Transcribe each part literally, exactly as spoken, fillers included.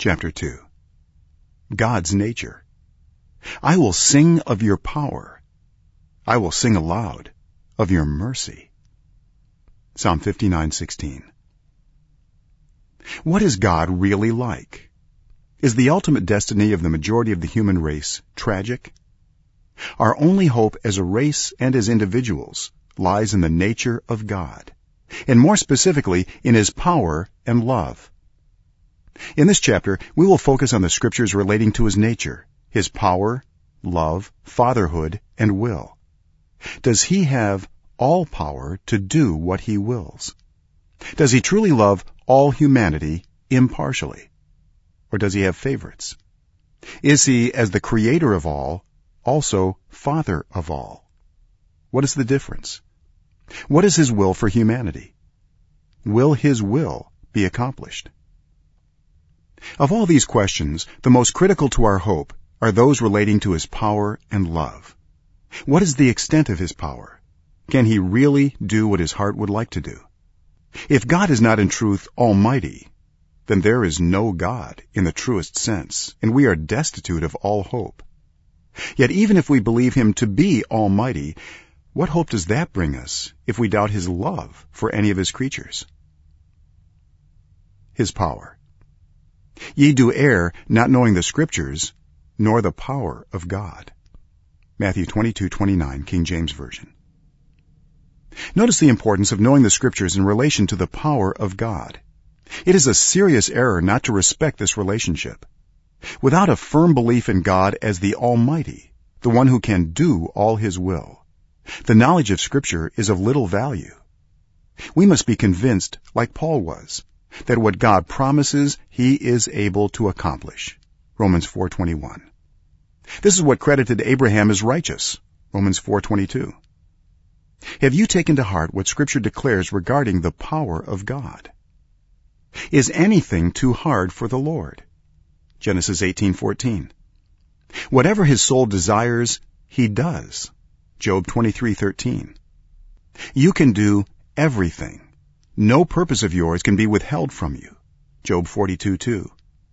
Chapter two. God's nature. I will sing of your power. I will sing aloud of your mercy. Psalm fifty-nine sixteen. What is God really like? Is the ultimate destiny of the majority of the human race tragic? Our only hope as a race and as individuals lies in the nature of God, and more specifically in His power and love. In this chapter, we will focus on the scriptures relating to His nature, His power, love, fatherhood, and will. Does He have all power to do what He wills? Does He truly love all humanity impartially? Or does He have favorites? Is He, as the creator of all, also Father of all? What is the difference? What is His will for humanity? Will His will be accomplished? Of all these questions, the most critical to our hope are those relating to His power and love. What is the extent of His power? Can He really do what His heart would like to do? If God is not in truth almighty, then there is no God in the truest sense, and we are destitute of all hope. Yet even if we believe Him to be almighty, what hope does that bring us if we doubt His love for any of His creatures? His power. Ye do err, not knowing the Scriptures, nor the power of God. Matthew twenty-two twenty-nine, King James Version. Notice the importance of knowing the Scriptures in relation to the power of God. It is a serious error not to respect this relationship. Without a firm belief in God as the Almighty, the one who can do all His will, the knowledge of Scripture is of little value. We must be convinced, like Paul was, that what God promises, He is able to accomplish. Romans four twenty-one. This is what credited Abraham as righteous. Romans four twenty-two. Have you taken to heart what Scripture declares regarding the power of God? Is anything too hard for the Lord? Genesis eighteen fourteen. Whatever His soul desires, He does. Job twenty-three thirteen. You can do everything. No purpose of yours can be withheld from you. Job forty-two two.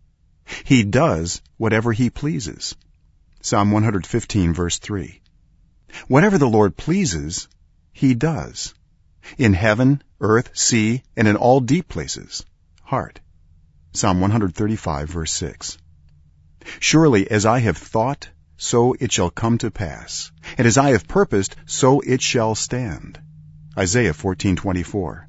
He does whatever He pleases. Psalm one fifteen verse three. Whatever the Lord pleases, He does. In heaven, earth, sea, and in all deep places. Heart. Psalm one thirty-five verse six. Surely as I have thought, so it shall come to pass, and as I have purposed, so it shall stand. Isaiah fourteen twenty-four.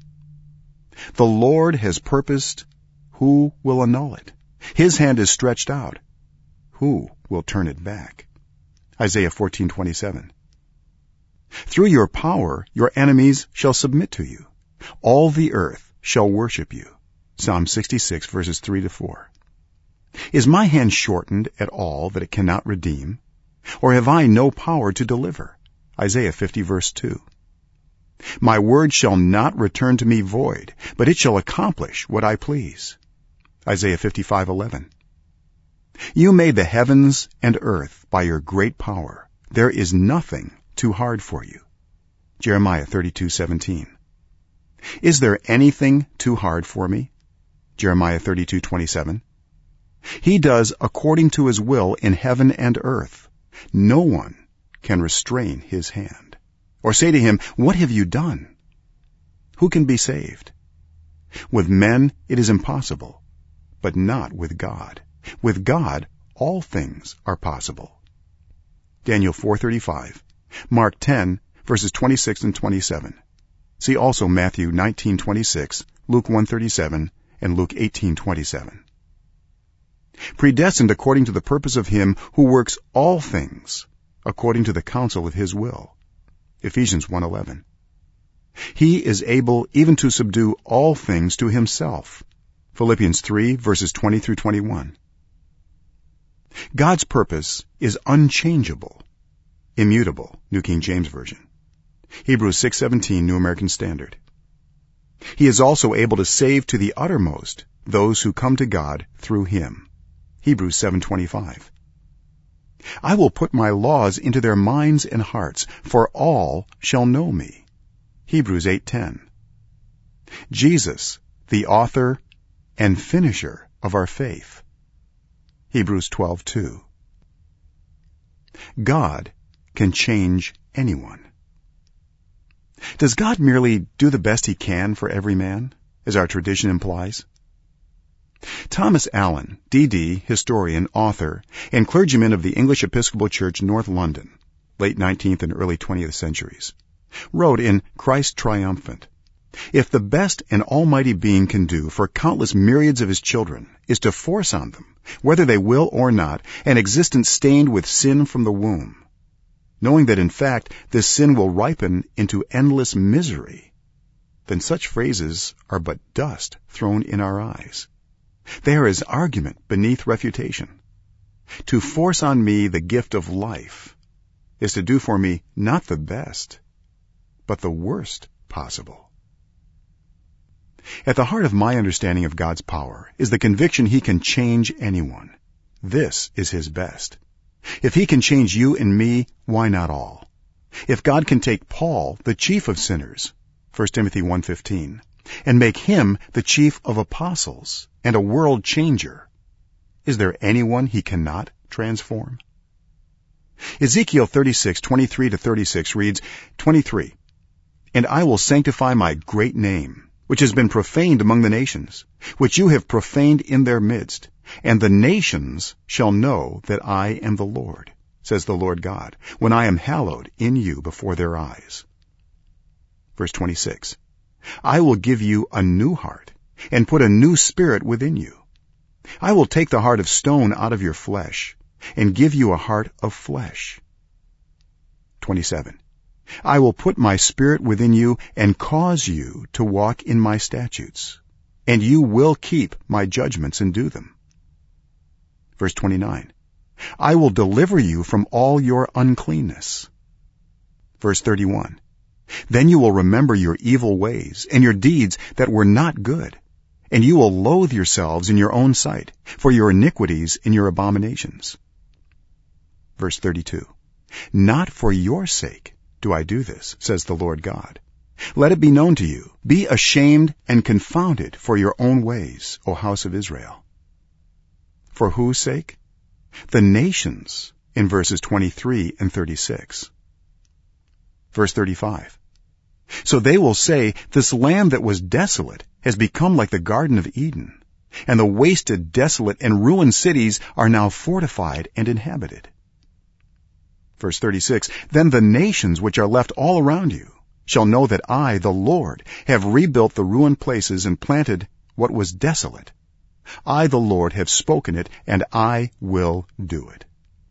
The Lord has purposed, who will annul it? His hand is stretched out, who will turn it back? Isaiah fourteen twenty-seven. Through your power your enemies shall submit to you. All the earth shall worship you. Psalm sixty-six verses three to four. Is my hand shortened at all that it cannot redeem? Or have I no power to deliver? Isaiah fifty verse two. My word shall not return to me void, but it shall accomplish what I please. Isaiah fifty-five eleven. You made the heavens and earth by your great power. There is nothing too hard for you. Jeremiah thirty-two seventeen. Is there anything too hard for me? Jeremiah thirty-two twenty-seven. He does according to His will in heaven and earth. No one can restrain His hand, or say to Him, what have you done? Who can be saved? With men it is impossible, but not with God. With God all things are possible. Daniel four thirty-five. Mark ten verses twenty-six and twenty-seven. See also Matthew nineteen twenty-six, Luke one thirty-seven, and Luke eighteen twenty-seven. Predestined according to the purpose of Him who works all things according to the counsel of His will. Ephesians one eleven. He is able even to subdue all things to Himself. Philippians three verses twenty through twenty-one. God's purpose is unchangeable, immutable, New King James Version. Hebrews six seventeen, New American Standard. He is also able to save to the uttermost those who come to God through Him. Hebrews seven twenty-five. I will put my laws into their minds and hearts, for all shall know me. Hebrews eight ten. Jesus, the author and finisher of our faith. Hebrews twelve two. God can change anyone. Does God merely do the best he can for every man, as our tradition implies? Thomas Allen, D D, historian, author, and clergyman of the English Episcopal Church, North London, late nineteenth and early twentieth centuries, wrote in Christ Triumphant, "If the best an almighty being can do for countless myriads of his children is to force on them, whether they will or not, an existence stained with sin from the womb, knowing that in fact this sin will ripen into endless misery, then such phrases are but dust thrown in our eyes. They are as argument beneath refutation. To force on me the gift of life is to do for me not the best, but the worst possible." At the heart of my understanding of God's power is the conviction he can change anyone. This is his best. If he can change you and me, why not all? If God can take Paul, the chief of sinners, First Timothy one fifteen, and make him the chief of apostles and a world changer, is there anyone he cannot transform? Ezekiel thirty-six twenty-three to thirty-six reads, twenty-three, "And I will sanctify my great name, which has been profaned among the nations, which you have profaned in their midst, and the nations shall know that I am the Lord, says the Lord God, when I am hallowed in you before their eyes." Verse twenty-six, "I will give you a new heart, and put a new spirit within you. I will take the heart of stone out of your flesh, and give you a heart of flesh." twenty-seven, "I will put my spirit within you, and cause you to walk in my statutes, and you will keep my judgments and do them." Verse twenty-nine, "I will deliver you from all your uncleanness." Verse thirty-one, "Then you will remember your evil ways and your deeds that were not good, and you will loathe yourselves in your own sight for your iniquities and your abominations." Verse thirty-two, "Not for your sake do I do this, says the Lord God. Let it be known to you, be ashamed and confounded for your own ways, O house of Israel." For whose sake? The nations, in verses twenty-three and thirty-six. Verse thirty-five, "So they will say, this land that was desolate has become like the Garden of Eden, and the wasted, desolate, and ruined cities are now fortified and inhabited." Verse thirty-six, "Then the nations which are left all around you shall know that I, the Lord, have rebuilt the ruined places and planted what was desolate. I, the Lord, have spoken it, and I will do it."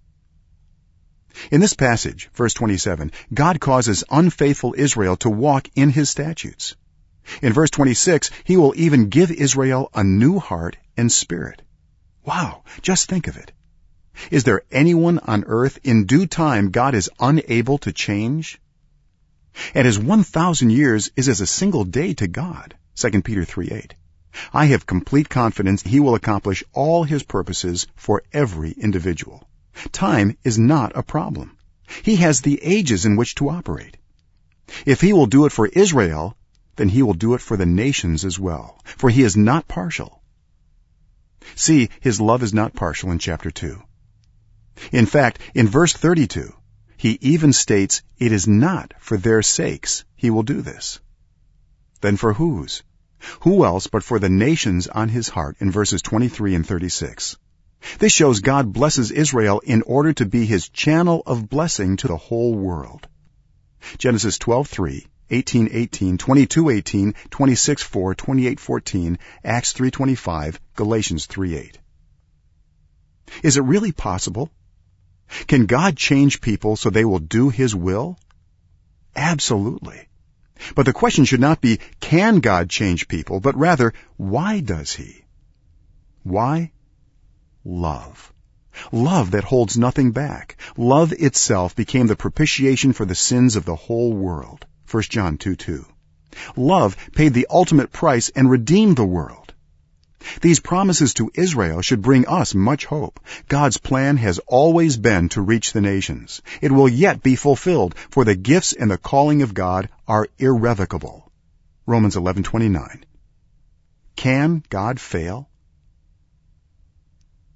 In this passage, verse twenty-seven, God causes unfaithful Israel to walk in his statutes. In verse twenty-six, he will even give Israel a new heart and spirit. Wow, just think of it. Is there anyone on earth in due time God is unable to change? And his one thousand years is as a single day to God, Second Peter three eight. I have complete confidence he will accomplish all his purposes for every individual. Time is not a problem. He has the ages in which to operate. If he will do it for Israel, then he will do it for the nations as well, for he is not partial. See, his love is not partial in chapter two. In fact, in verse thirty-two, he even states it is not for their sakes he will do this. Then for whose? Who else but for the nations on his heart in verses twenty-three and thirty-six. This shows God blesses Israel in order to be his channel of blessing to the whole world. Genesis twelve three, eighteen eighteen, twenty-two eighteen, twenty-six four, twenty-eight fourteen, Acts three twenty-five, Galatians three eight. Is it really possible? Can God change people so they will do his will? Absolutely. But the question should not be, can God change people, but rather, why does he? Why? Love. Love that holds nothing back. Love itself became the propitiation for the sins of the whole world. First John two two. Love paid the ultimate price and redeemed the world. These promises to Israel should bring us much hope. God's plan has always been to reach the nations. It will yet be fulfilled, for the gifts and the calling of God are irrevocable. Romans eleven twenty-nine. Can God fail?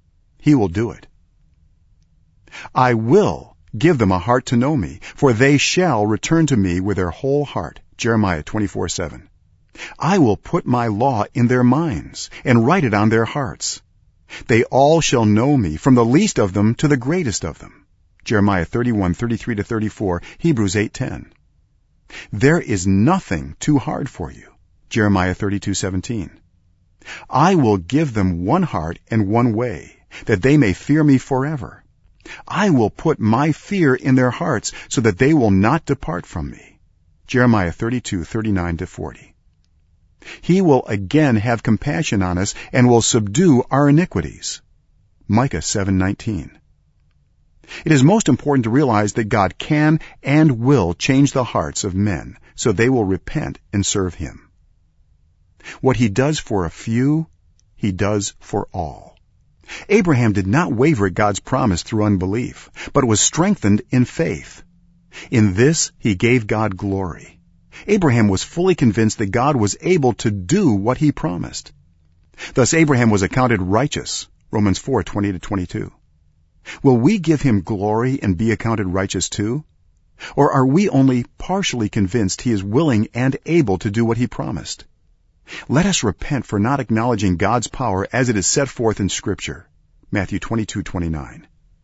he will do it. I will give them a heart to know me, for they shall return to me with their whole heart. Jeremiah twenty-four seven. I will put my law in their minds and write it on their hearts. They all shall know me, from the least of them to the greatest of them. Jeremiah thirty-one thirty-three to thirty-four, Hebrews eight ten. There is nothing too hard for you. Jeremiah thirty-two seventeen. I will give them one heart and one way, that they may fear me forever. I will put my fear in their hearts, so that they will not depart from me. Jeremiah thirty-two thirty-nine to forty. He will again have compassion on us and will subdue our iniquities. Micah seven nineteen. It is most important to realize that God can and will change the hearts of men so they will repent and serve him. What he does for a few, he does for all. Abraham did not waver at God's promise through unbelief, but was strengthened in faith. In this he gave God glory. Abraham was fully convinced that God was able to do what he promised. Thus Abraham was accounted righteous. Romans four twenty to twenty-two. Will we give him glory and be accounted righteous too? Or are we only partially convinced he is willing and able to do what he promised? Let us repent for not acknowledging God's power as it is set forth in Scripture. Matthew twenty-two twenty-nine.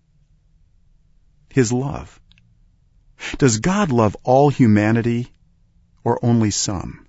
His love. Does God love all humanity or only some?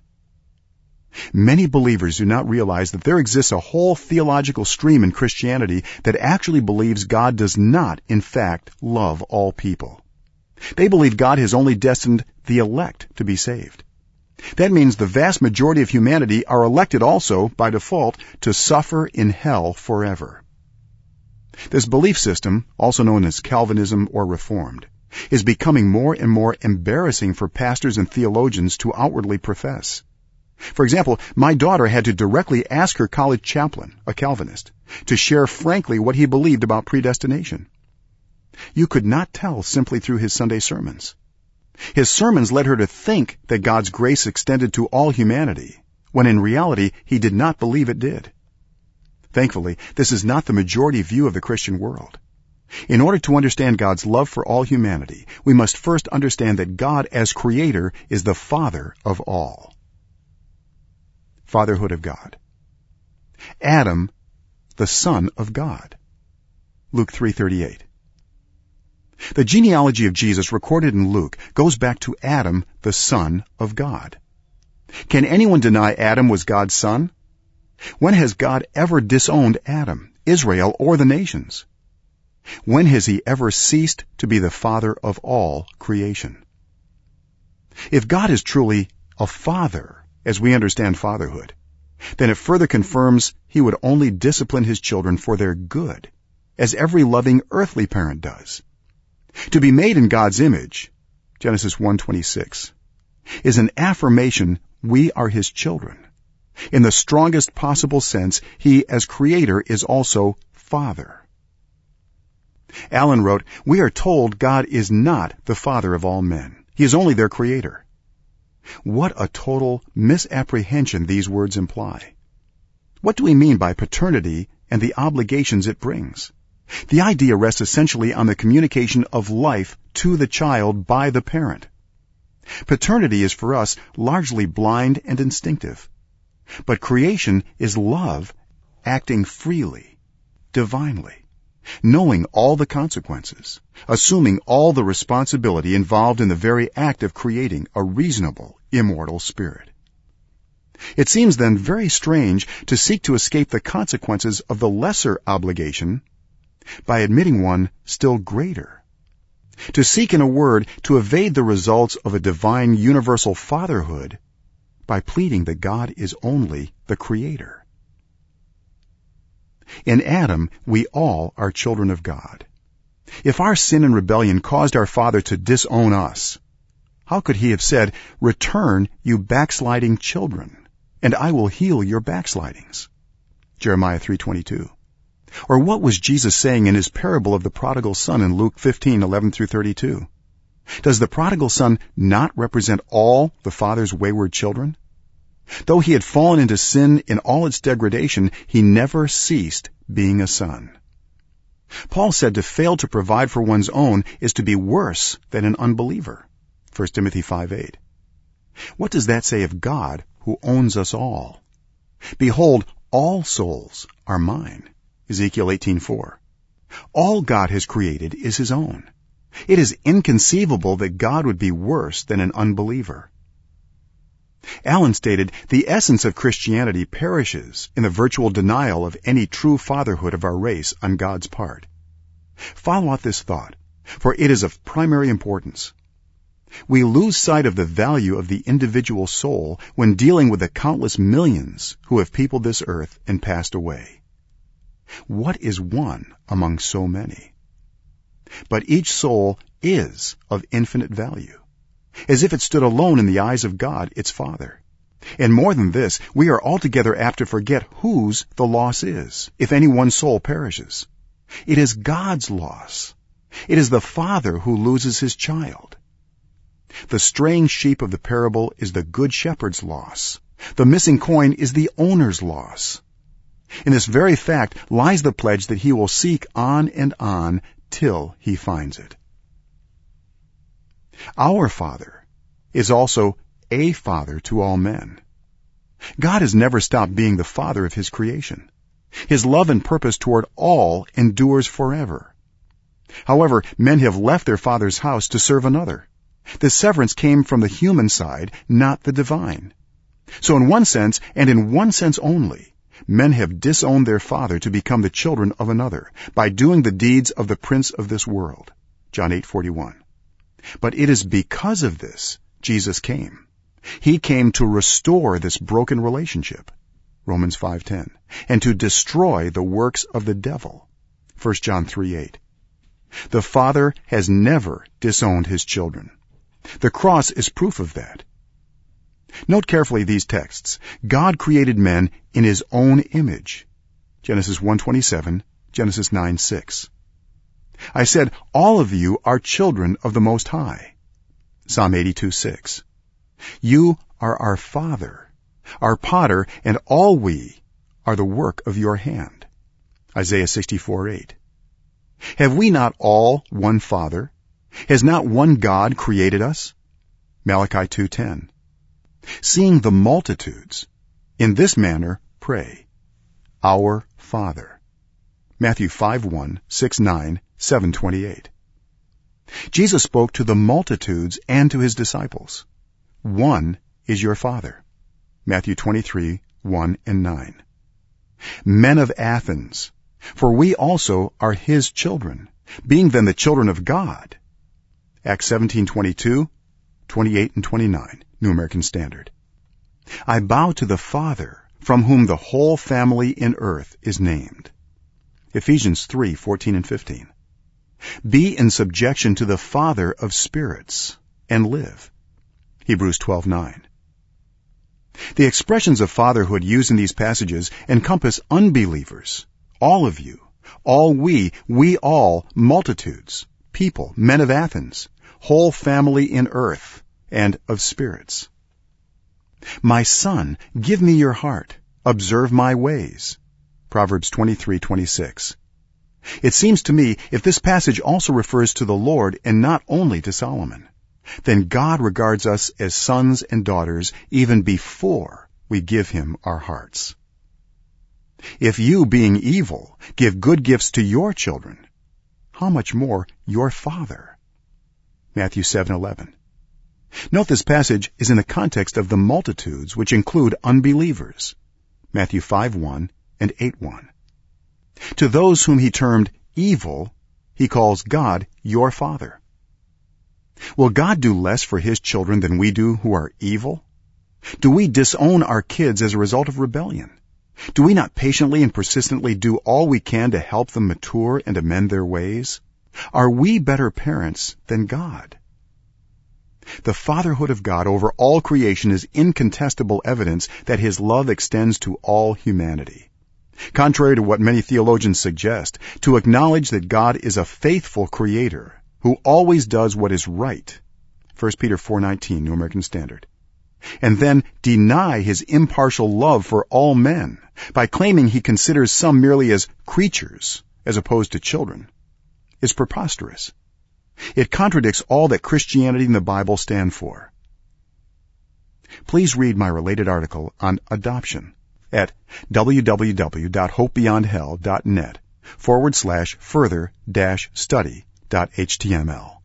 Many believers do not realize that there exists a whole theological stream in Christianity that actually believes God does not, in fact, love all people. They believe God has only destined the elect to be saved. That means the vast majority of humanity are elected also, by default, to suffer in hell forever. This belief system, also known as Calvinism or Reformed, is becoming more and more embarrassing for pastors and theologians to outwardly profess. For example, my daughter had to directly ask her college chaplain, a Calvinist, to share frankly what he believed about predestination. You could not tell simply through his Sunday sermons. His sermons led her to think that God's grace extended to all humanity, when in reality he did not believe it did. Thankfully, this is not the majority view of the Christian world. In order to understand God's love for all humanity, we must first understand that God as Creator is the Father of all. Fatherhood of God. Adam, the Son of God. Luke three thirty-eight. The genealogy of Jesus recorded in Luke goes back to Adam, the Son of God. Can anyone deny Adam was God's son? When has God ever disowned Adam, Israel, or the nations? When has he ever ceased to be the Father of all creation? If God is truly a father, as we understand fatherhood, then it further confirms he would only discipline his children for their good, as every loving earthly parent does. To be made in God's image, Genesis one twenty-six, is an affirmation we are his children. In the strongest possible sense, he as creator is also Father. Allen wrote, "We are told God is not the father of all men. He is only their creator." What a total misapprehension these words imply. What do we mean by paternity and the obligations it brings? The idea rests essentially on the communication of life to the child by the parent. Paternity is for us largely blind and instinctive. But creation is love acting freely, divinely, knowing all the consequences, assuming all the responsibility involved in the very act of creating a reasonable, immortal spirit. It seems then very strange to seek to escape the consequences of the lesser obligation by admitting one still greater. To seek, in a word, to evade the results of a divine universal fatherhood by pleading that God is only the Creator. In Adam, we all are children of God. If our sin and rebellion caused our Father to disown us, how could he have said, "Return, you backsliding children, and I will heal your backslidings"? Jeremiah three twenty-two. Or what was Jesus saying in his parable of the prodigal son in Luke fifteen eleven through thirty-two? Does the prodigal son not represent all the Father's wayward children? Though he had fallen into sin in all its degradation, he never ceased being a son. Paul said to fail to provide for one's own is to be worse than an unbeliever. First Timothy five eight. What does that say of God, who owns us all? Behold, all souls are mine. Ezekiel eighteen four. All God has created is his own. It is inconceivable that God would be worse than an unbeliever. Allen stated, the essence of Christianity perishes in the virtual denial of any true fatherhood of our race on God's part. Follow out this thought, for it is of primary importance. We lose sight of the value of the individual soul when dealing with the countless millions who have peopled this earth and passed away. What is one among so many? But each soul is of infinite value, as if it stood alone in the eyes of God, its Father. And more than this, we are altogether apt to forget whose the loss is, if any one soul perishes. It is God's loss. It is the father who loses his child. The straying sheep of the parable is the good shepherd's loss. The missing coin is the owner's loss. In this very fact lies the pledge that he will seek on and on till he finds it. Our Father is also a Father to all men. God has never stopped being the Father of his creation. His love and purpose toward all endures forever. However, men have left their Father's house to serve another. The severance came from the human side, not the divine. So in one sense, and in one sense only, men have disowned their Father to become the children of another, by doing the deeds of the prince of this world. John eight forty-one. But it is because of this Jesus came. He came to restore this broken relationship. Romans five ten. And to destroy the works of the devil. First John three eight. The Father has never disowned his children. The cross is proof of that. Note carefully these texts. God created men in his own image. Genesis one twenty-seven, Genesis nine six. I said, all of you are children of the Most High. Psalm eighty-two six. You are our Father, our potter, and all we are the work of your hand. Isaiah sixty-four eight. Have we not all one Father? Has not one God created us? Malachi two ten. Seeing the multitudes, in this manner pray, Our Father. Matthew five one, six nine, seven twenty-eight. Jesus spoke to the multitudes and to his disciples. One is your Father. Matthew twenty-three, one and nine. Men of Athens, for we also are his children, being then the children of God. Acts seventeen twenty-two, twenty-eight and twenty-nine, New American Standard. I bow to the Father, from whom the whole family in earth is named. Ephesians three fourteen and fifteen. Be in subjection to the Father of spirits, and live. Hebrews twelve nine. The expressions of fatherhood used in these passages encompass unbelievers, all of you, all we, we all, multitudes, people, men of Athens, whole family in earth, and of spirits. My son, give me your heart, observe my ways. Proverbs twenty-three twenty-six. It seems to me if this passage also refers to the Lord and not only to Solomon, then God regards us as sons and daughters even before we give him our hearts. If you, being evil, give good gifts to your children, how much more your Father? Matthew seven eleven. Note this passage is in the context of the multitudes, which include unbelievers. Matthew five one and eight one. To those whom he termed evil, he calls God your Father. Will God do less for his children than we do who are evil? Do we disown our kids as a result of rebellion? Do we not patiently and persistently do all we can to help them mature and amend their ways? Are we better parents than God? The fatherhood of God over all creation is incontestable evidence that his love extends to all humanity. Contrary to what many theologians suggest, to acknowledge that God is a faithful creator who always does what is right, First Peter four nineteen, New American Standard, and then deny his impartial love for all men by claiming he considers some merely as creatures as opposed to children, is preposterous. It contradicts all that Christianity and the Bible stand for. Please read my related article on adoption at www.hopebeyondhell.net forward slash further dash study dot html.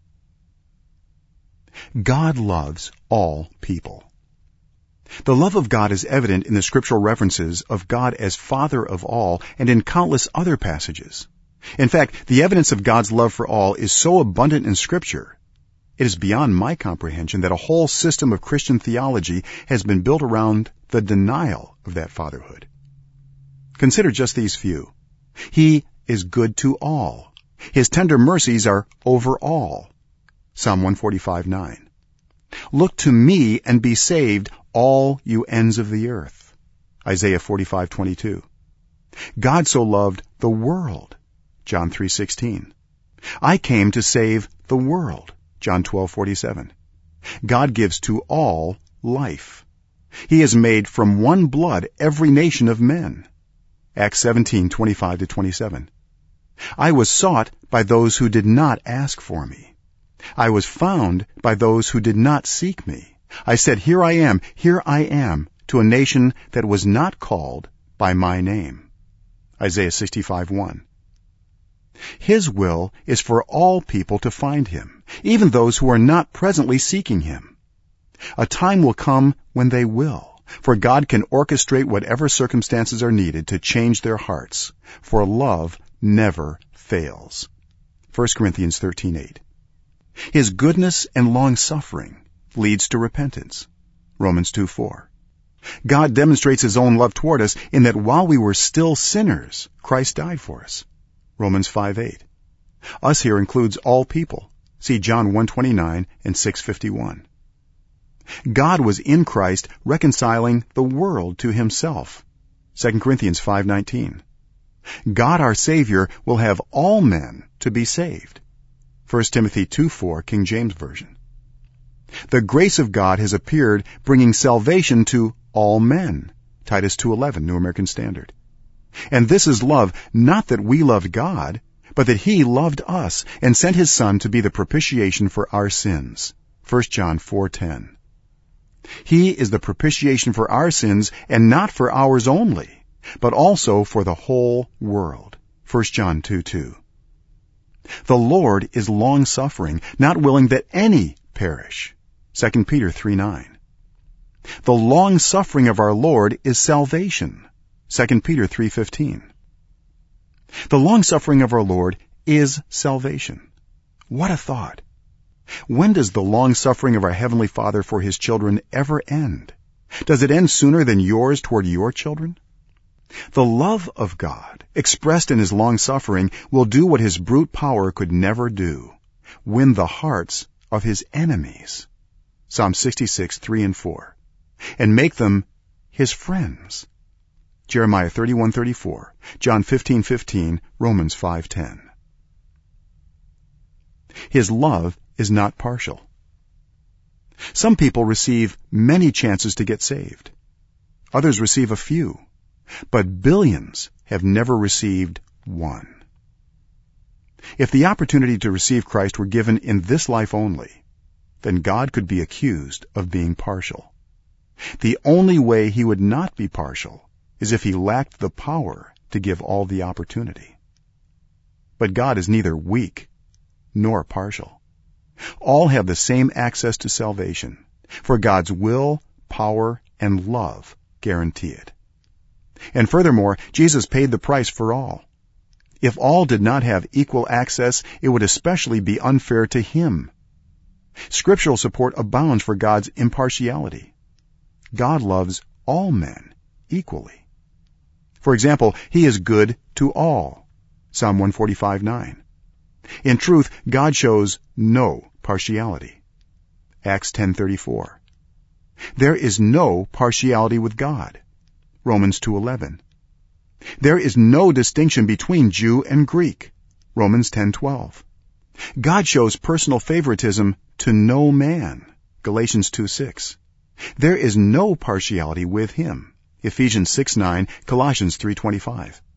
God loves all people. The love of God is evident in the scriptural references of God as Father of all and in countless other passages. In fact, the evidence of God's love for all is so abundant in Scripture, it is beyond my comprehension that a whole system of Christian theology has been built around the denial of that fatherhood. Consider just these few. He is good to all. His tender mercies are over all. Psalm one forty-five nine. Look to me and be saved, all you ends of the earth. Isaiah forty-five twenty-two. God so loved the world. John three sixteen. I came to save the world. John twelve forty-seven. God gives to all life. He has made from one blood every nation of men. Acts seventeen twenty-five to twenty-seven. I was sought by those who did not ask for me. I was found by those who did not seek me. I said, Here I am, here I am, to a nation that was not called by my name. Isaiah sixty-five one. His will is for all people to find him, even those who are not presently seeking him. A time will come when they will, for God can orchestrate whatever circumstances are needed to change their hearts, for love never fails. First Corinthians thirteen eight. His goodness and long-suffering leads to repentance. Romans two four. God demonstrates his own love toward us in that while we were still sinners, Christ died for us. Romans five eight. Us here includes all people. See John one twenty-nine and six fifty-one. God was in Christ reconciling the world to himself. Second Corinthians five nineteen. God our Savior will have all men to be saved. First Timothy two four, King James Version. The grace of God has appeared, bringing salvation to all men. Titus two eleven, New American Standard. And this is love, not that we loved God, but that he loved us and sent his Son to be the propitiation for our sins. First John four ten. He is the propitiation for our sins, and not for ours only, but also for the whole world. First John two two. The Lord is long-suffering, not willing that any perish. Second Peter three nine. The long-suffering of our Lord is salvation. Second Peter three fifteen. The long-suffering of our Lord is salvation. What a thought! When does the long-suffering of our Heavenly Father for his children ever end? Does it end sooner than yours toward your children? The love of God, expressed in his long-suffering, will do what his brute power could never do: win the hearts of his enemies. Psalm sixty-six three and four. And make them his friends. Jeremiah thirty-one thirty-four, John fifteen fifteen, Romans five ten. His love is not partial. Some people receive many chances to get saved. Others receive a few. But billions have never received one. If the opportunity to receive Christ were given in this life only, then God could be accused of being partial. The only way he would not be partial is if he lacked the power to give all the opportunity. But God is neither weak nor partial. All have the same access to salvation, for God's will, power, and love guarantee it. And furthermore, Jesus paid the price for all. If all did not have equal access, it would especially be unfair to him. Scriptural support abounds for God's impartiality. God loves all men equally. For example, he is good to all. Psalm one forty-five nine. In truth, God shows no partiality. Acts ten thirty-four. There is no partiality with God. Romans two eleven. There is no distinction between Jew and Greek. Romans ten twelve. God shows personal favoritism to no man. Galatians two six. There is no partiality with him. Ephesians six nine, Colossians three twenty-five.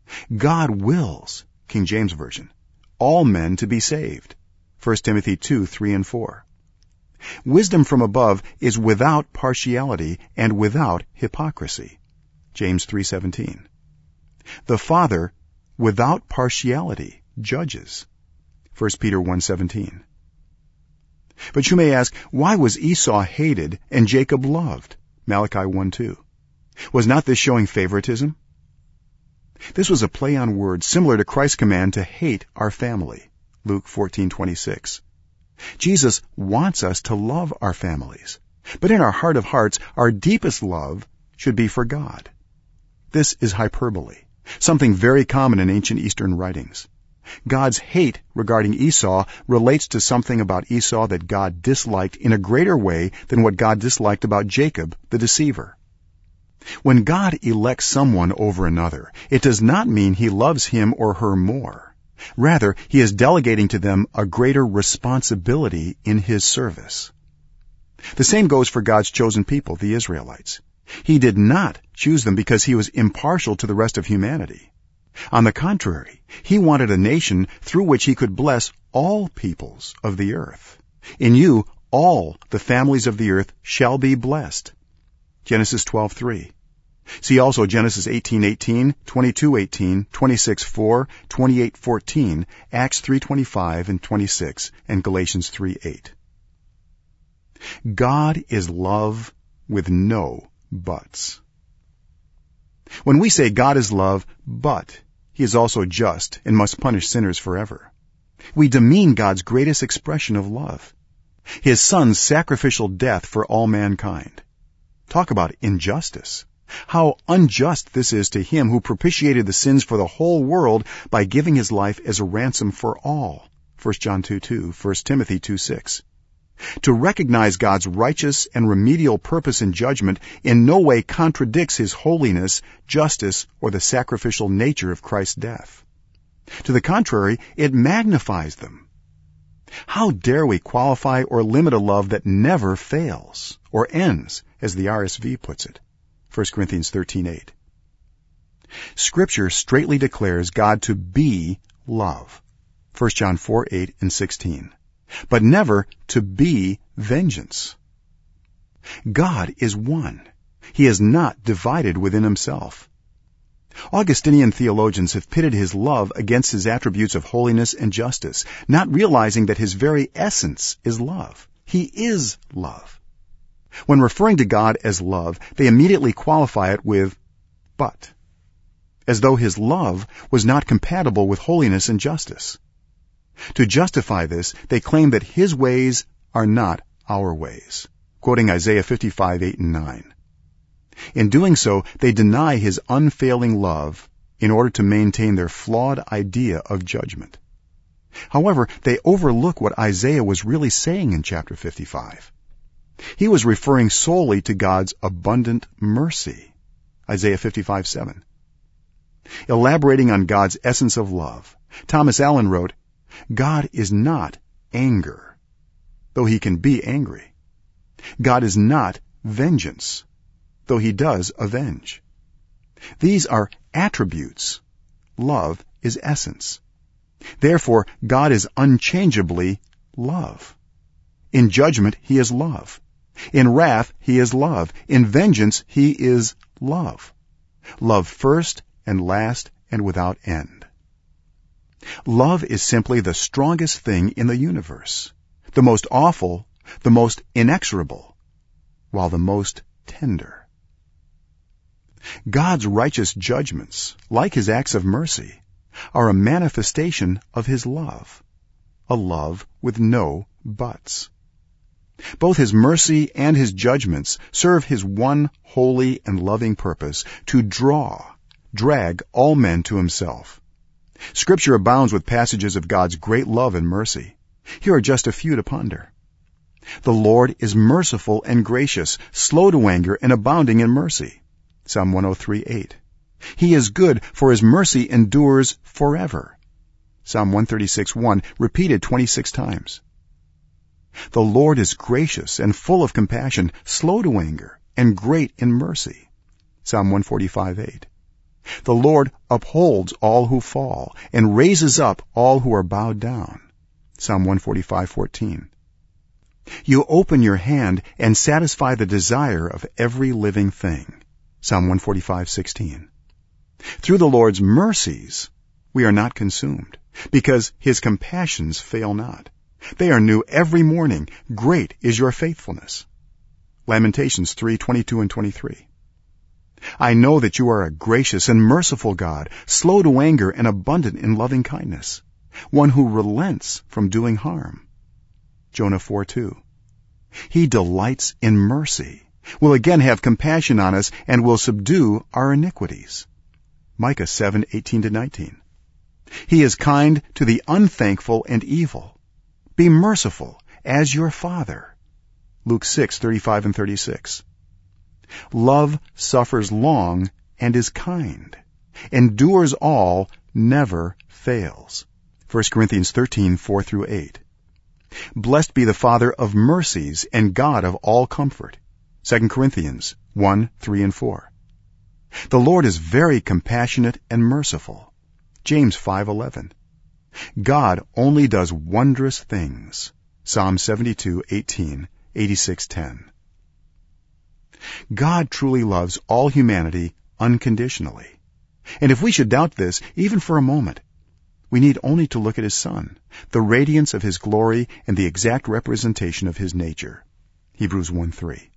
God wills, King James Version, all men to be saved, First Timothy two, three and four. Wisdom from above is without partiality and without hypocrisy, James three seventeen. The Father, without partiality, judges, First Peter one seventeen. But you may ask, why was Esau hated and Jacob loved, Malachi one two? Was not this showing favoritism? This was a play on words similar to Christ's command to hate our family, Luke fourteen twenty-six. Jesus wants us to love our families, but in our heart of hearts, our deepest love should be for God. This is hyperbole, something very common in ancient Eastern writings. God's hate regarding Esau relates to something about Esau that God disliked in a greater way than what God disliked about Jacob, the deceiver. When God elects someone over another, it does not mean he loves him or her more. Rather, he is delegating to them a greater responsibility in his service. The same goes for God's chosen people, the Israelites. He did not choose them because he was impartial to the rest of humanity. On the contrary, he wanted a nation through which he could bless all peoples of the earth. In you, all the families of the earth shall be blessed. Genesis twelve three. See also Genesis eighteen eighteen, twenty-two eighteen, twenty-six four, twenty-eight fourteen, Acts three twenty-five and twenty-six, and Galatians three eight. God is love with no buts. When we say God is love, but he is also just and must punish sinners forever, we demean God's greatest expression of love, his Son's sacrificial death for all mankind. Talk about injustice. How unjust this is to him who propitiated the sins for the whole world by giving his life as a ransom for all, First John two two, First Timothy two six. To recognize God's righteous and remedial purpose in judgment in no way contradicts his holiness, justice, or the sacrificial nature of Christ's death. To the contrary, it magnifies them. How dare we qualify or limit a love that never fails, or ends, as the R S V puts it, First Corinthians thirteen eight. Scripture straightly declares God to be love, First John four eight and sixteen, but never to be vengeance. God is one. He is not divided within himself. Augustinian theologians have pitted his love against his attributes of holiness and justice, not realizing that his very essence is love. He is love. When referring to God as love, they immediately qualify it with but, as though his love was not compatible with holiness and justice. To justify this, they claim that his ways are not our ways, quoting Isaiah fifty-five eight and nine. In doing so, they deny his unfailing love in order to maintain their flawed idea of judgment. However, they overlook what Isaiah was really saying in chapter fifty-five. He was referring solely to God's abundant mercy, Isaiah fifty-five seven. Elaborating on God's essence of love, Thomas Allen wrote, God is not anger, though he can be angry. God is not vengeance, though he does avenge. These are attributes. Love is essence. Therefore, God is unchangeably love. In judgment, he is love. In wrath, he is love. In vengeance, he is love. Love first and last and without end. Love is simply the strongest thing in the universe, the most awful, the most inexorable, while the most tender. God's righteous judgments, like his acts of mercy, are a manifestation of his love, a love with no buts. Both his mercy and his judgments serve his one holy and loving purpose to draw, drag all men to himself. Scripture abounds with passages of God's great love and mercy. Here are just a few to ponder. The Lord is merciful and gracious, slow to anger and abounding in mercy. Psalm one oh three eight. He is good, for his mercy endures forever. Psalm one thirty-six one, repeated twenty-six times. The Lord is gracious and full of compassion, slow to anger, and great in mercy. Psalm one forty-five eight. The Lord upholds all who fall and raises up all who are bowed down. Psalm one forty-five fourteen. You open your hand and satisfy the desire of every living thing. Psalm one forty-five sixteen. Through the Lord's mercies, we are not consumed, because his compassions fail not. They are new every morning. Great is your faithfulness. Lamentations three twenty-two and twenty-three. I know that you are a gracious and merciful God, slow to anger and abundant in loving kindness, one who relents from doing harm. Jonah four two. He delights in mercy, will again have compassion on us, and will subdue our iniquities. Micah seven eighteen to nineteen. He is kind to the unthankful and evil. Be merciful as your Father. Luke six thirty-five and thirty-six. Love suffers long and is kind, endures all, never fails. First Corinthians thirteen four through eight. Blessed be the Father of mercies and God of all comfort. Second Corinthians one three and four. The Lord is very compassionate and merciful. James five eleven. God only does wondrous things. Psalm seventy-two eighteen, eighty-six ten. God truly loves all humanity unconditionally. And if we should doubt this, even for a moment, we need only to look at his Son, the radiance of his glory and the exact representation of his nature. Hebrews one three.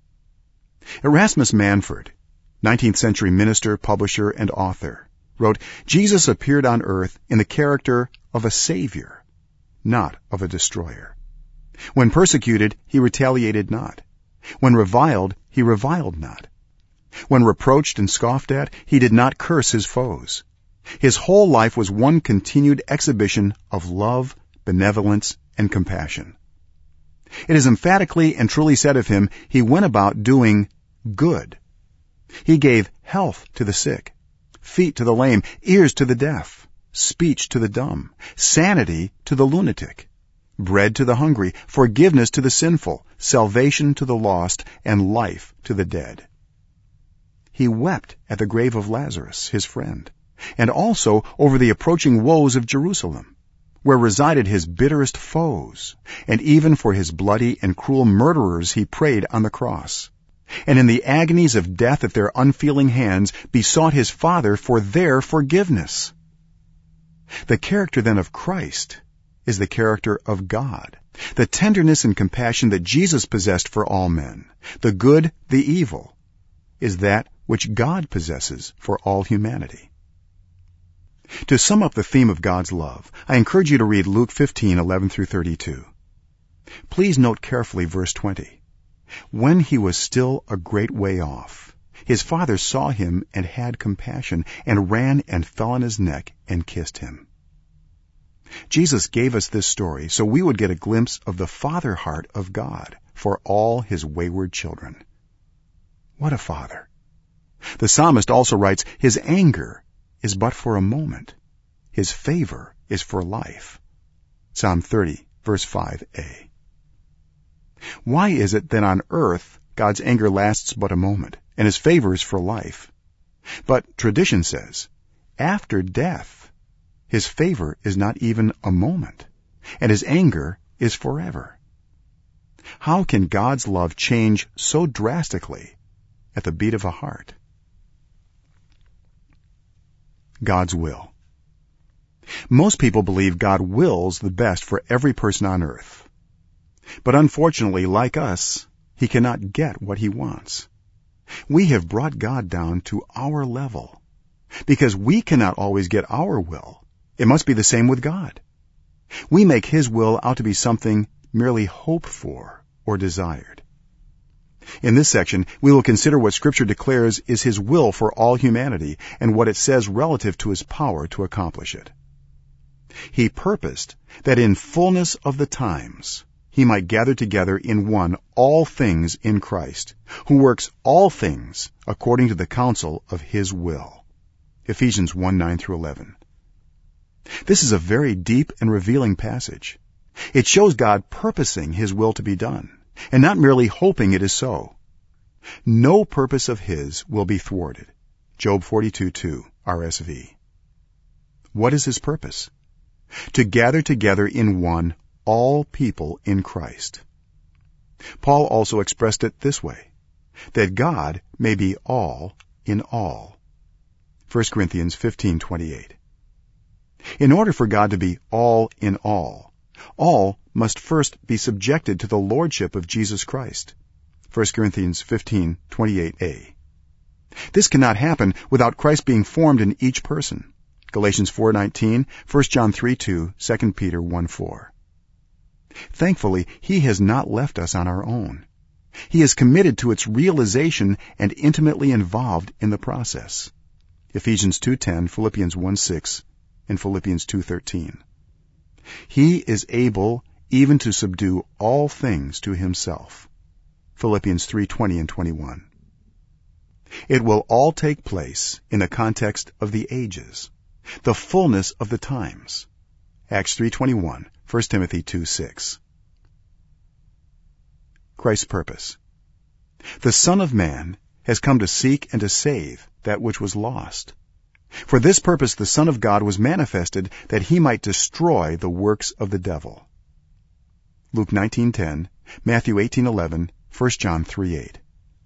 Erasmus Manford, nineteenth century minister, publisher, and author, wrote, Jesus appeared on earth in the character of a savior, not of a destroyer. When persecuted, he retaliated not. When reviled, he reviled not. When reproached and scoffed at, he did not curse his foes. His whole life was one continued exhibition of love, benevolence, and compassion. It is emphatically and truly said of him, he went about doing good. He gave health to the sick, feet to the lame, ears to the deaf, speech to the dumb, sanity to the lunatic, bread to the hungry, forgiveness to the sinful, salvation to the lost, and life to the dead. He wept at the grave of Lazarus, his friend, and also over the approaching woes of Jerusalem, where resided his bitterest foes, and even for his bloody and cruel murderers he prayed on the cross, and in the agonies of death at their unfeeling hands besought his Father for their forgiveness. The character then of Christ is the character of God, the tenderness and compassion that Jesus possessed for all men, the good, the evil, is that which God possesses for all humanity. To sum up the theme of God's love, I encourage you to read Luke fifteen eleven through thirty-two. Please note carefully verse twenty. When he was still a great way off, his father saw him and had compassion, and ran and fell on his neck and kissed him. Jesus gave us this story so we would get a glimpse of the father heart of God for all his wayward children. What a father! The psalmist also writes, his anger is but for a moment. His favor is for life. Psalm thirty, verse five a. Why is it that on earth God's anger lasts but a moment, and his favor is for life? But tradition says, after death, his favor is not even a moment, and his anger is forever. How can God's love change so drastically at the beat of a heart? God's will. Most people believe God wills the best for every person on earth. But unfortunately, like us, he cannot get what he wants. We have brought God down to our level. Because we cannot always get our will, it must be the same with God. We make his will out to be something merely hoped for or desired. In this section, we will consider what Scripture declares is his will for all humanity and what it says relative to his power to accomplish it. He purposed that in fullness of the times he might gather together in one all things in Christ, who works all things according to the counsel of his will. Ephesians one nine through eleven. This is a very deep and revealing passage. It shows God purposing his will to be done, and not merely hoping it is so. No purpose of his will be thwarted, Job forty-two two, R S V. What is his purpose? To gather together in one all people in Christ. Paul also expressed it this way, that God may be all in all. First Corinthians fifteen twenty-eight. In order for God to be all in all, all must first be subjected to the lordship of Jesus Christ. First Corinthians fifteen twenty-eight a. This cannot happen without Christ being formed in each person. Galatians four nineteen, First John three two, Second Peter one four. Thankfully, he has not left us on our own. He is committed to its realization and intimately involved in the process. Ephesians two ten, Philippians one six, and Philippians two thirteen. He is able even to subdue all things to himself. Philippians three twenty and twenty-one. It will all take place in the context of the ages, the fullness of the times. Acts three twenty-one, First Timothy two six. Christ's purpose. The Son of Man has come to seek and to save that which was lost. For this purpose the Son of God was manifested, that he might destroy the works of the devil. Luke nineteen ten, Matthew eighteen eleven, First John three eight.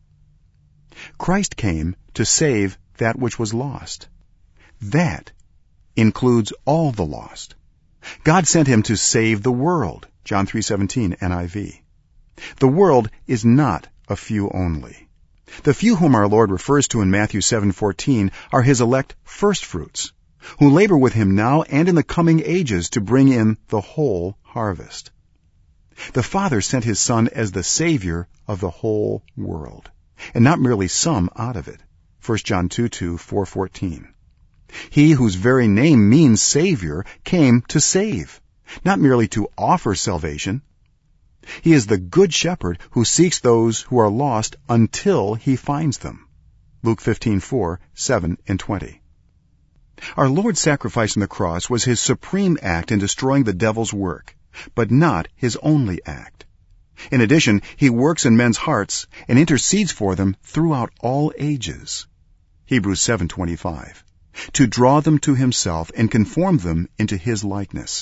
Christ came to save that which was lost. That includes all the lost. God sent him to save the world. John three seventeen, N I V. The world is not a few only. The few whom our Lord refers to in Matthew seven fourteen are his elect firstfruits, who labor with him now and in the coming ages to bring in the whole harvest. The Father sent his Son as the Savior of the whole world, and not merely some out of it. First John two two, four fourteen. He whose very name means Savior came to save, not merely to offer salvation. He is the good shepherd who seeks those who are lost until he finds them. Luke fifteen four, seven, and twenty. Our Lord's sacrifice on the cross was his supreme act in destroying the devil's work, but not his only act. In addition, he works in men's hearts and intercedes for them throughout all ages. Hebrews seven twenty-five. To draw them to himself and conform them into his likeness.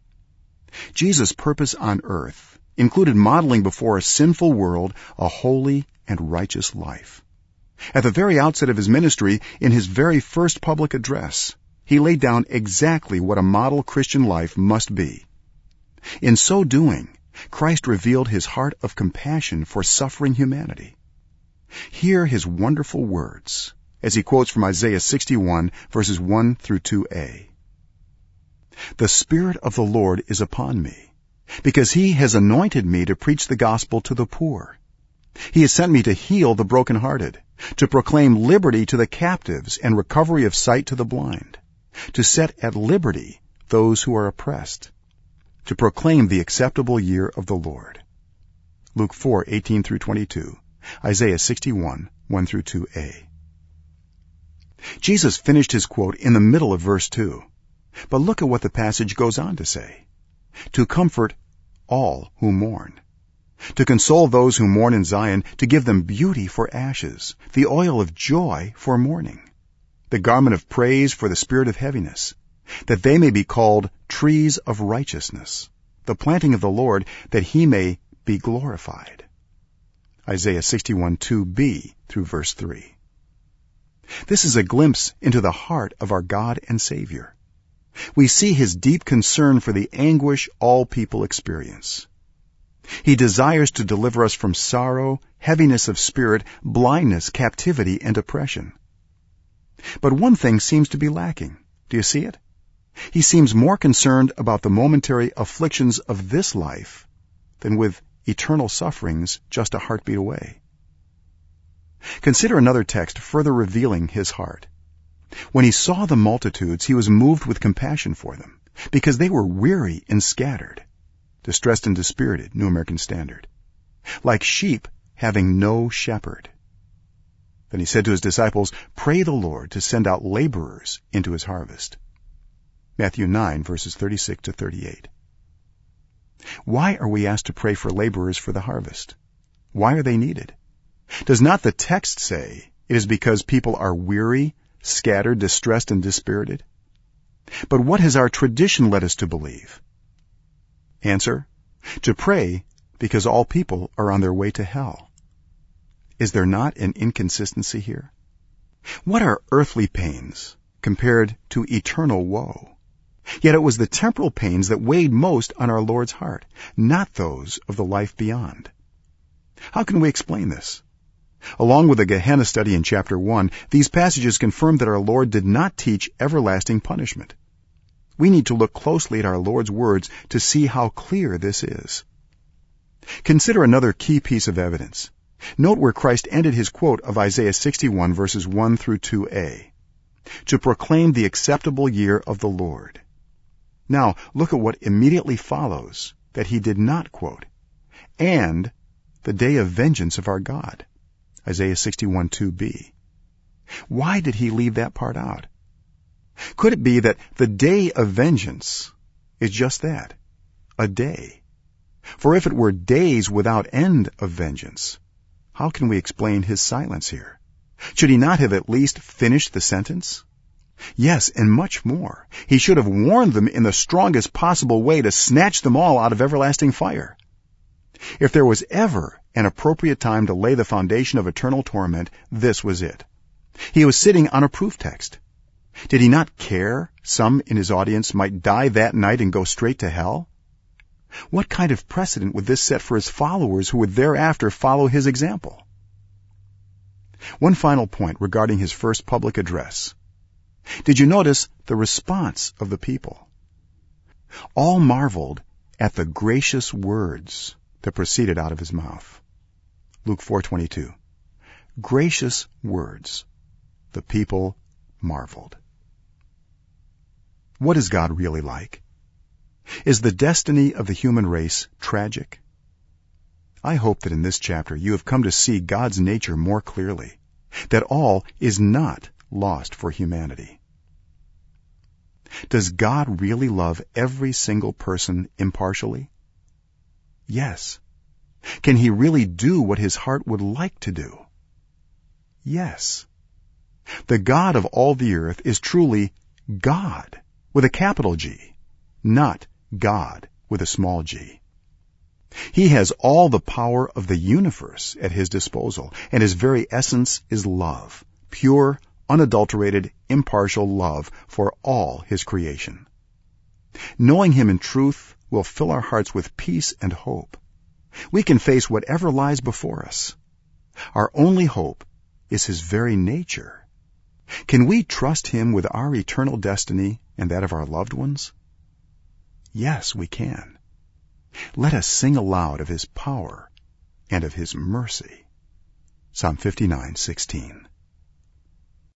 Jesus' purpose on earth included modeling before a sinful world a holy and righteous life. At the very outset of his ministry, in his very first public address, he laid down exactly what a model Christian life must be. In so doing, Christ revealed his heart of compassion for suffering humanity. Hear his wonderful words as he quotes from Isaiah sixty-one, verses one through two a. The Spirit of the Lord is upon me, because he has anointed me to preach the gospel to the poor. He has sent me to heal the brokenhearted, to proclaim liberty to the captives and recovery of sight to the blind, to set at liberty those who are oppressed, to proclaim the acceptable year of the Lord. Luke four eighteen through twenty-two, Isaiah sixty-one, one through two a. Jesus finished his quote in the middle of verse two. But look at what the passage goes on to say. To comfort all who mourn. To console those who mourn in Zion, to give them beauty for ashes, the oil of joy for mourning, the garment of praise for the spirit of heaviness, that they may be called trees of righteousness, the planting of the Lord, that he may be glorified. Isaiah sixty-one two b through verse three. This is a glimpse into the heart of our God and Savior. We see his deep concern for the anguish all people experience. He desires to deliver us from sorrow, heaviness of spirit, blindness, captivity, and oppression. But one thing seems to be lacking. Do you see it? He seems more concerned about the momentary afflictions of this life than with eternal sufferings just a heartbeat away. Consider another text further revealing his heart. When he saw the multitudes, he was moved with compassion for them, because they were weary and scattered. Distressed and dispirited, New American Standard. Like sheep having no shepherd. Then he said to his disciples, Pray the Lord to send out laborers into his harvest. Matthew nine, verses thirty-six to thirty-eight. Why are we asked to pray for laborers for the harvest? Why are they needed? Does not the text say, it is because people are weary, scattered, distressed, and dispirited? But what has our tradition led us to believe? Answer: to pray because all people are on their way to hell. Is there not an inconsistency here? What are earthly pains compared to eternal woe? Yet it was the temporal pains that weighed most on our Lord's heart, not those of the life beyond. How can we explain this? Along with the Gehenna study in chapter one, these passages confirm that our Lord did not teach everlasting punishment. We need to look closely at our Lord's words to see how clear this is. Consider another key piece of evidence. Note where Christ ended his quote of Isaiah sixty-one, verses one through two a, to proclaim the acceptable year of the Lord. Now, look at what immediately follows that he did not quote, and the day of vengeance of our God, Isaiah sixty-one, two b. Why did he leave that part out? Could it be that the day of vengeance is just that, a day? For if it were days without end of vengeance, how can we explain his silence here? Should he not have at least finished the sentence? Yes, and much more. He should have warned them in the strongest possible way to snatch them all out of everlasting fire. If there was ever an appropriate time to lay the foundation of eternal torment, this was it. He was sitting on a proof text. Did he not care some in his audience might die that night and go straight to hell? What kind of precedent would this set for his followers who would thereafter follow his example? One final point regarding his first public address. Did you notice the response of the people? All marveled at the gracious words that proceeded out of his mouth. Luke four twenty-two. Gracious words. The people marveled. What is God really like? Is the destiny of the human race tragic? I hope that in this chapter you have come to see God's nature more clearly, that all is not lost for humanity. Does God really love every single person impartially? Yes. Can he really do what his heart would like to do? Yes. The God of all the earth is truly God with a capital G, not God with a small g. He has all the power of the universe at his disposal, and his very essence is love, pure, unadulterated, impartial love for all his creation. Knowing him in truth will fill our hearts with peace and hope. We can face whatever lies before us. Our only hope is his very nature. Can we trust him with our eternal destiny and that of our loved ones? Yes, we can. Let us sing aloud of his power and of his mercy. Psalm fifty-nine, sixteen.